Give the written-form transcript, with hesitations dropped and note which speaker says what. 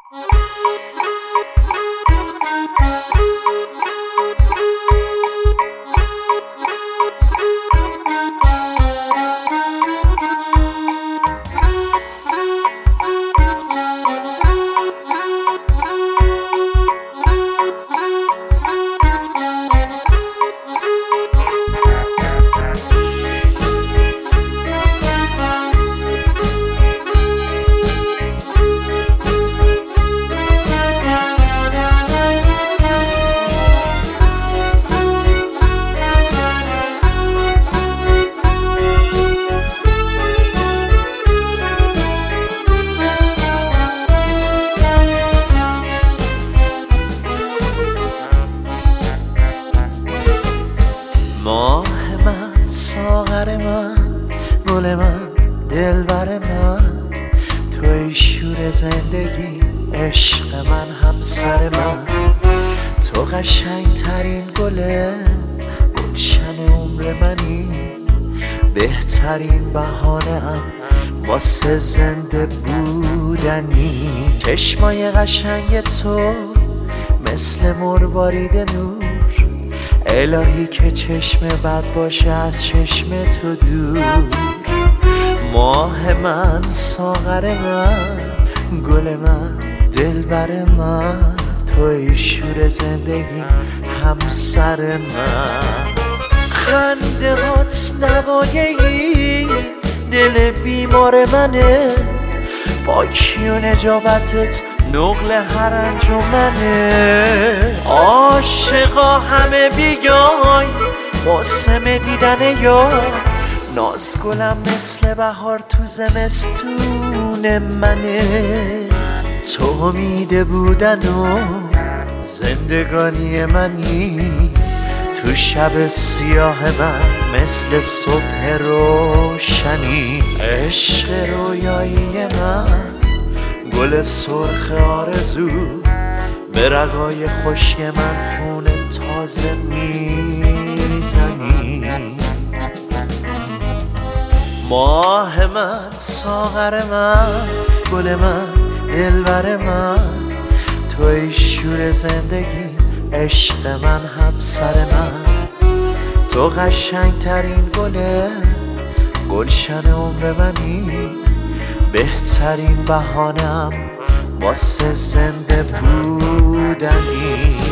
Speaker 1: ماه من، ساغر من، گل من، دلبر من، توی شور زندگی، عشق من، همسر من. تو قشنگ ترین گله، گلشن عمر منی، بهترین بهانه ام واسه زنده بودنی. چشمای قشنگ تو مثل مروارید نور، الهی که چشم بد باشه از چشم تو دور. ماه من، ساغر من، گل من، دلبر من، توی شور زندگی، همسر من. خنده هات نوایه دل بیمار منه، پاکی و نجابتت نقل هر انجمنه. عاشقا همه بیای موسم دیدن یار، نازگلم مثل بهار تو زمستون منه. تو امید بودن و زندگانی منی، تو شب سیاه من مثل صبح روشنی. عشق رویایی من، گل سرخ آرزو، به رگای خشک من خون تازه میزنی. ماه من، ساغر من، گل من، دلبر من، توی شور زندگی، عشق من، همسر من. تو قشنگ ترین گله، گلشن عمر منی، بهترین بهانم واسه زنده بودنی.